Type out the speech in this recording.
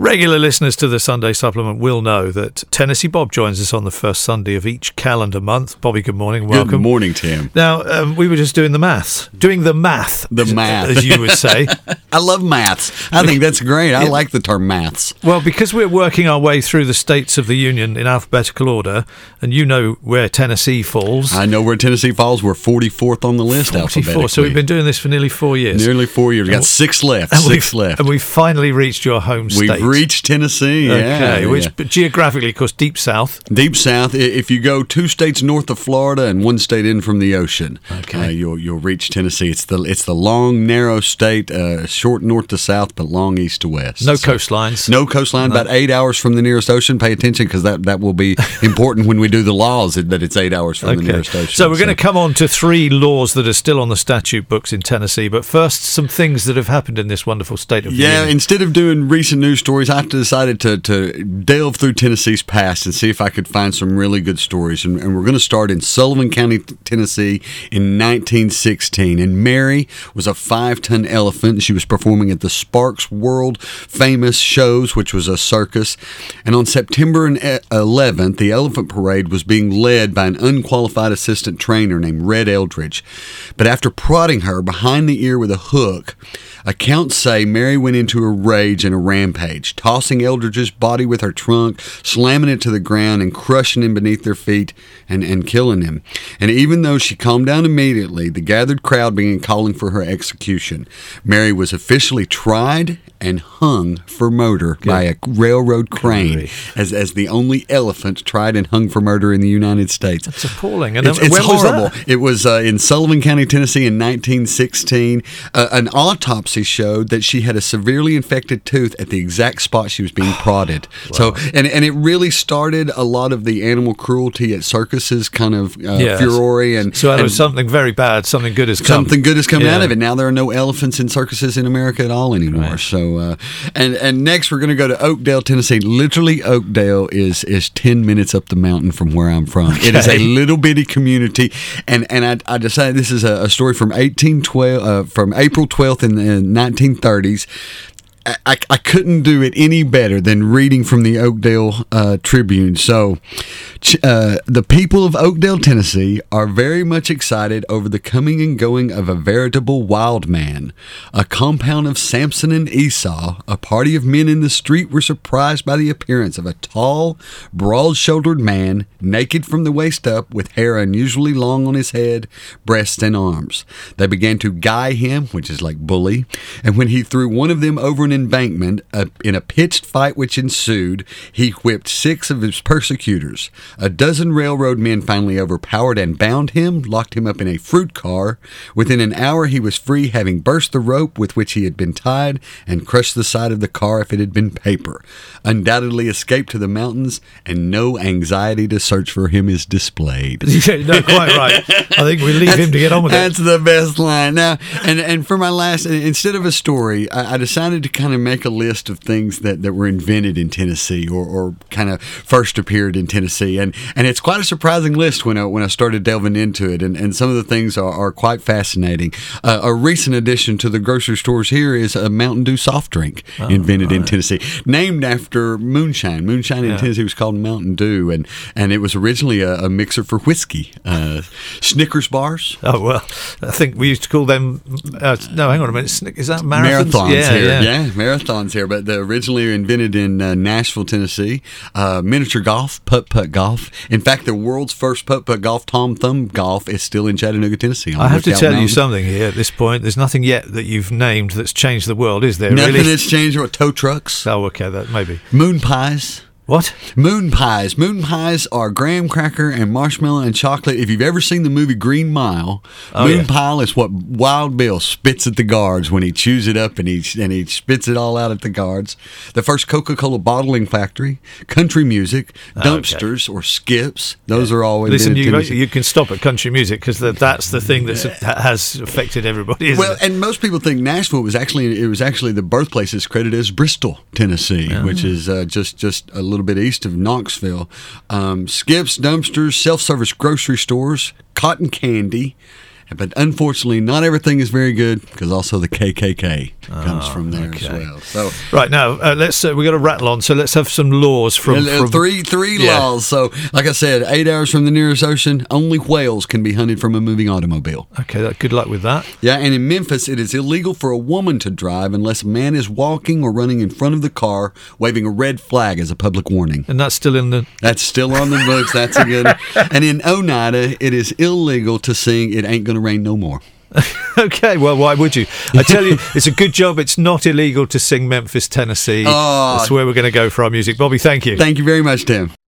Regular listeners to the Sunday Supplement will know that Tennessee Bob joins us on the first Sunday of each calendar month. Bobby, good morning. Welcome. Good morning, Tim. Now, we were just doing the math. Doing the math. The math. As you would say. I love maths. I think that's great. I like the term maths. Well, because we're working our way through the states of the Union in alphabetical order, and you know where Tennessee falls. I know where Tennessee falls. We're 44th on the list 44. alphabetically. So we've been doing this for nearly 4 years. Nearly 4 years. We've got six left. And we've finally reached your home state. We've reached Tennessee. Okay, which geographically, of course, deep south. Deep south. If you go 2 states north of Florida and 1 state in from the ocean, you'll reach Tennessee. It's the long, narrow state, short north to south, but long east to west. No coastlines. No coastline. About 8 hours from the nearest ocean. Pay attention because that will be important when we do the laws. That it's 8 hours from the nearest ocean. So we're going to come on to 3 laws that are still on the statute books in Tennessee. But first, some things that have happened in this wonderful state of the Union. Instead of doing recent news stories, I decided to delve through Tennessee's past and see if I could find some really good stories. And we're going to start in Sullivan County, Tennessee in 1916. And Mary was a 5-ton elephant. She was performing at the Sparks World Famous Shows, which was a circus. And on September 11th, the elephant parade was being led by an unqualified assistant trainer named Red Eldridge. But after prodding her behind the ear with a hook, accounts say Mary went into a rage and a rampage, tossing Eldridge's body with her trunk, slamming it to the ground and crushing him beneath their feet and killing him. And even though she calmed down immediately, the gathered crowd began calling for her execution. Mary was officially tried and hung for murder by a railroad crane as the only elephant tried and hung for murder in the United States. That's appalling. And it's horrible. Was that? It was in Sullivan County, Tennessee in 1916. An autopsy showed that she had a severely infected tooth at the exact spot she was being prodded. Wow. So, and it really started a lot of the animal cruelty at circuses kind of furore. And so it was something very bad. Something good has come. Something good has come out of it. Now there are no elephants in circuses in America at all anymore. Right. So, and next we're going to go to Oakdale, Tennessee. Literally, Oakdale is 10 minutes up the mountain from where I'm from. Okay. It is a little bitty community, and I decided this is a story from 1812, from April 12th in the 1930s. I couldn't do it any better than reading from the Oakdale Tribune. So, the people of Oakdale, Tennessee are very much excited over the coming and going of a veritable wild man. A compound of Samson and Esau, a party of men in the street were surprised by the appearance of a tall, broad-shouldered man, naked from the waist up, with hair unusually long on his head, breasts, and arms. They began to guy him, which is like bully, and when he threw one of them over an embankment, in a pitched fight which ensued, he whipped 6 of his persecutors. A dozen railroad men finally overpowered and bound him, locked him up in a fruit car. Within an hour he was free, having burst the rope with which he had been tied and crushed the side of the car if it had been paper. Undoubtedly escaped to the mountains, and no anxiety to search for him is displayed. No, quite right. I think we leave him to get on with it. That's the best line. Now, and for my last, instead of a story, I decided to kind of make a list of things that were invented in Tennessee or kind of first appeared in Tennessee. And it's quite a surprising list when I started delving into it. And some of the things are quite fascinating. A recent addition to the grocery stores here is a Mountain Dew soft drink invented in Tennessee, named after moonshine. Moonshine in Tennessee was called Mountain Dew, and it was originally a mixer for whiskey. Snickers bars. Oh, well, I think we used to call them, no, hang on a minute, is that marathons? Marathons here. Yeah, marathons here, but they're originally invented in Nashville, Tennessee. Miniature golf, putt-putt golf. In fact, the world's first putt-putt golf, Tom Thumb Golf, is still in Chattanooga, Tennessee. I have to tell you something here at this point. There's nothing yet that you've named that's changed the world, is there? Nothing really? that's changed. Tow trucks. Oh, okay, that maybe. Moon pies. What? Moon pies. Moon pies are graham cracker and marshmallow and chocolate. If you've ever seen the movie Green Mile, Moon pie is what Wild Bill spits at the guards when he chews it up and he spits it all out at the guards. The first Coca-Cola bottling factory, country music, dumpsters or skips. Those are all. Listen, you can stop at country music because that's the thing that has affected everybody. Isn't it? And most people think Nashville was actually the birthplace is credited as Bristol, Tennessee, which is just a little bit east of Knoxville. Skips, dumpsters, self-service grocery stores, cotton candy. But unfortunately, not everything is very good because also the KKK. comes from there as well. So right now, let's we got to rattle on. So let's have some laws from three laws. So, like I said, 8 hours from the nearest ocean, only whales can be hunted from a moving automobile. Okay, good luck with that. Yeah, and in Memphis, it is illegal for a woman to drive unless a man is walking or running in front of the car, waving a red flag as a public warning. And that's still in the... That's still on the books. That's a good... And in Oneida, it is illegal to sing It Ain't Gonna Rain No More. Okay, well, why would you? I tell you, it's a good job it's not illegal to sing Memphis, Tennessee. That's where we're going to go for our music. Bobby, thank you. Thank you very much, Tim.